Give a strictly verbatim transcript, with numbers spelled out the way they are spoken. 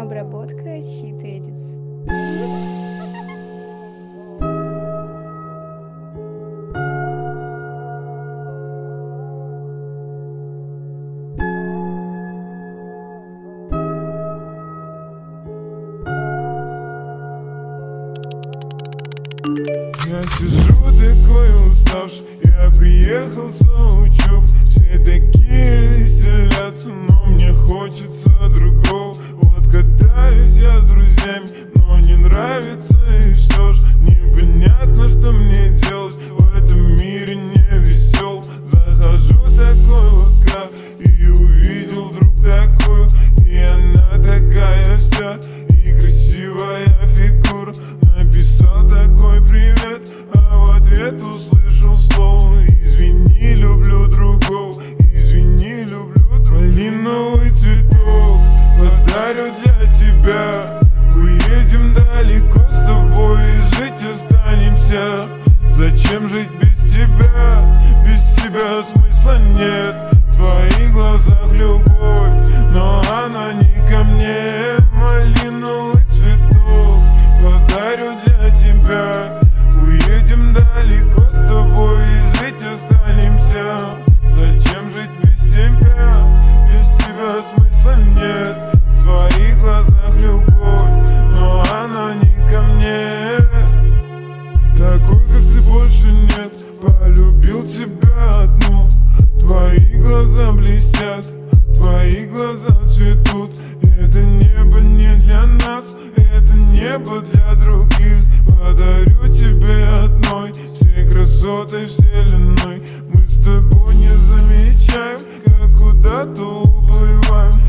Обработка Cheat Edits. Я сижу такой уставший, я приехал с учеб. Все такие веселятся, но мне хочется другого. Вот катаюсь я с друзьями, но не нравится и все ж непонятно, что мне делать в этом мире не весел. Захожу такой в ВК и увидел вдруг такую, и она такая вся, и красивая фигура. Написал такой привет, а в ответ услышал слово: извини, люблю другого, извини, люблю другого. Малиновый цветок подарю для тебя. Уедем далеко с тобой и жить останемся. Зачем жить без тебя? Без тебя смысла нет. В твоих глазах любовь, но она не ко мне. Малиновый цветок подарю для тебя. Уедем далеко с тобой и жить останемся. Зачем жить без тебя? Без тебя смысла нет. В твоих глазах любовь, но она не ко мне. Такой, как ты, больше нет. Полюбил тебя одну. Твои глаза блестят, твои глаза цветут. Это небо не для нас, это небо для других. Подарю тебе одной всей красотой вселенной. Мы с тобой не замечаем, как куда-то уплываем.